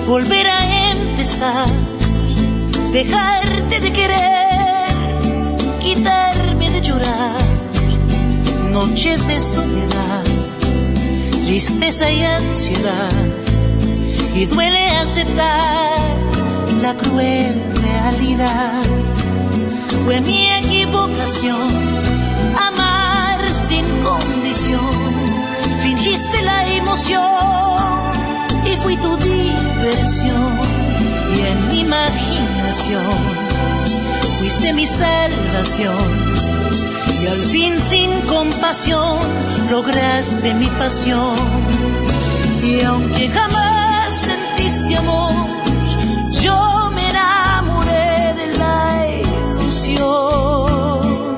volver a empezar, dejarte de querer, quitarme de llorar, noches de soledad, tristeza y ansiedad, y duele aceptar la cruel realidad. Fue mi equivocación amar sin condición, fingiste la emoción y fui tu diversión, y en mi imaginación fuiste mi salvación, y al fin sin compasión lograste mi pasión. Y aunque jamás sentiste amor, yo me enamoré de la ilusión.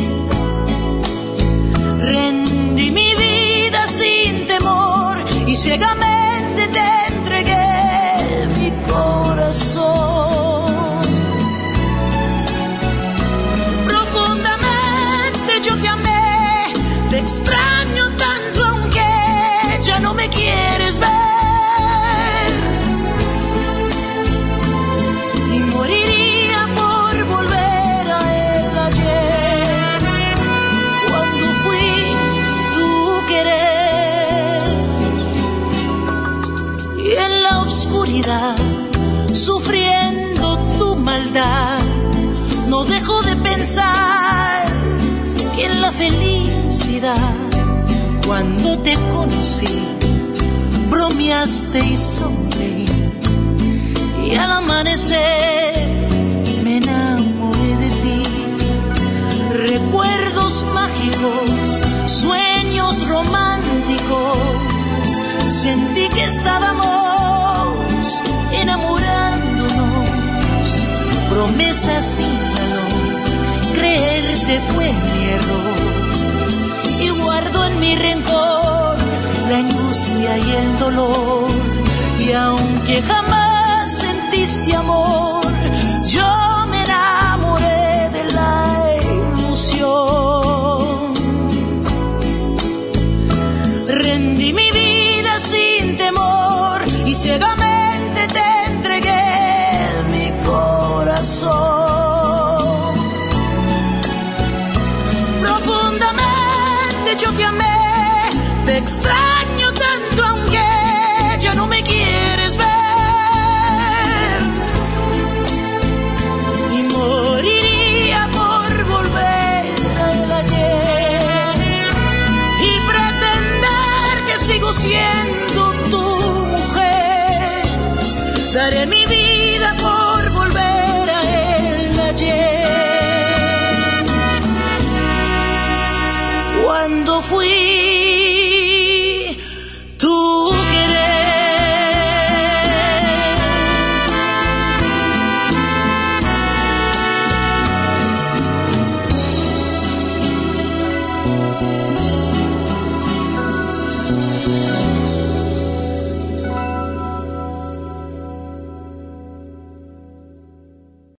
Rendí mi vida sin temor y ciegamente te entregué mi corazón. Profundamente yo te amé, te extraño tanto aunque ya no me quieres ver. Y moriría por volver a él ayer, cuando fui tu querer. Y en la oscuridad, sufriendo tu maldad, no dejo de pensar que en la felicidad, cuando te conocí, bromeaste y sonreí, y al amanecer me enamoré de ti. Recuerdos mágicos, sueños románticos, sentí que estábamos enamorándonos. Promesas sin valor, creerte fue mi error, y guardo en mi rencor la angustia y el dolor. Y aunque jamás sentiste amor, yo me enamoré de la ilusión. Rendí mi vida sin temor y ciegamente te entregué mi corazón. Profundamente yo te amé, te extraño tanto aunque ya no me quieres ver. Y moriría por volver a él ayer y pretender que sigo siendo tu mujer. Daré mi vida por volver a él ayer, cuando fui